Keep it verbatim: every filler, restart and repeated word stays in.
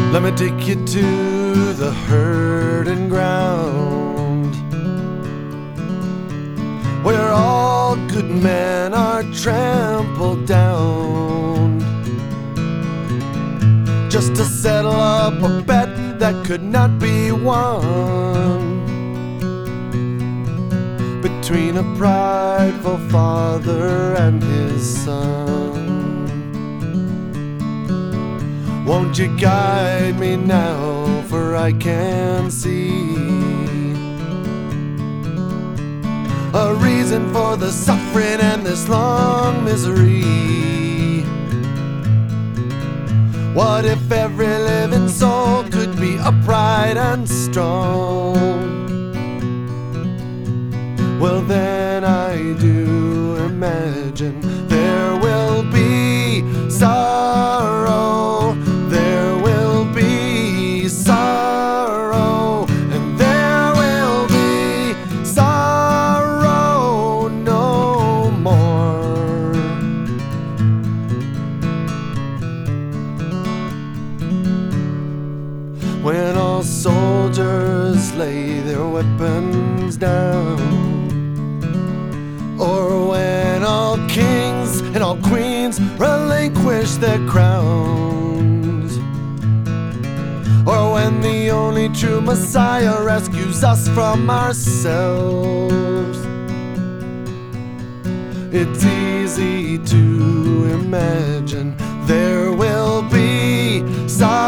Let me take you to the hurting ground, where all good men are trampled down, just to settle up a bet that could not be won, between a prideful father and his son. Won't you guide me now, for I can see a reason for the suffering and this long misery. What if every living soul could be upright and strong? Well, then I do imagine there will be sorrow, there will be sorrow, and there will be sorrow no more. When all soldiers lay their weapons down, or when all kings and all queens relinquish their crowns, or when the only true Messiah rescues us from ourselves, it's easy to imagine there will be sorrow.